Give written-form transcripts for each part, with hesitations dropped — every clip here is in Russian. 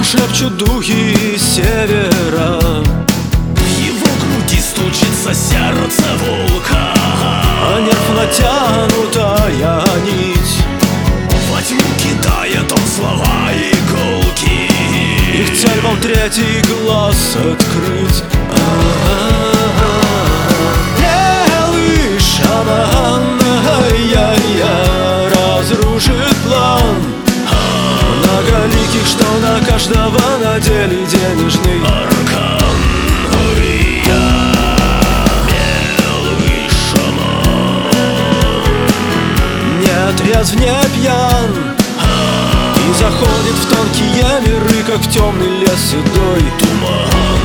шепчут духи севера. В его груди стучится сердце волка, А нерв натянутая нить. во тьму кидает он слова иголки. Их цель вам третий глаз открыть. Белый шаман разрушит план многоликих, что на каждого надели денежный Аркан, белый шаман. Не трезв, не пьян, и заходит в тонкие миры, как в темный лес седой Туман,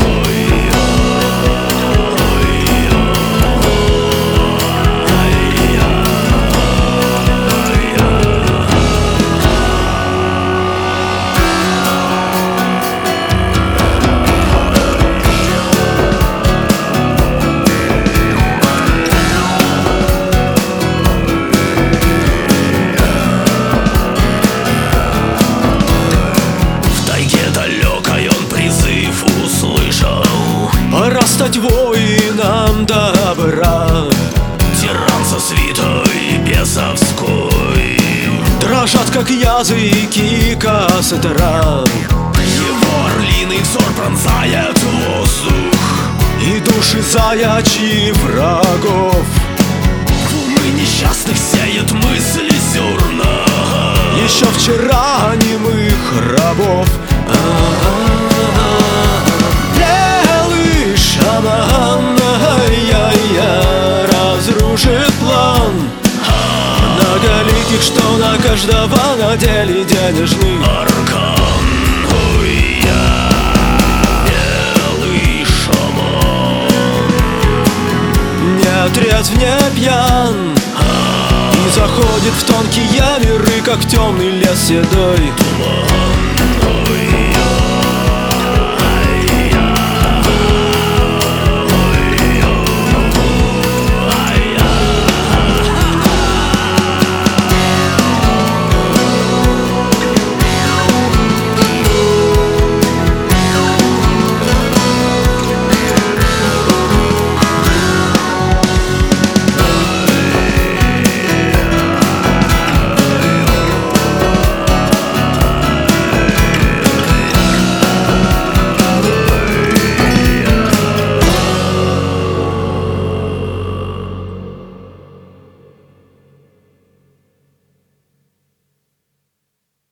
пора стать воином добра. тиран со свитой бесовской, Дрожат, как языки костра, его орлиный взор пронзает воздух. и души заячьи врагов В умы несчастных сеет мысли зерна. еще вчера немых рабов. Белый шаман разрушит план многоликих, что на каждого надели денежный Аркан, белый шаман. Не трезв, не пьян, и заходит в тонкие миры, как в темный лес седой Туман.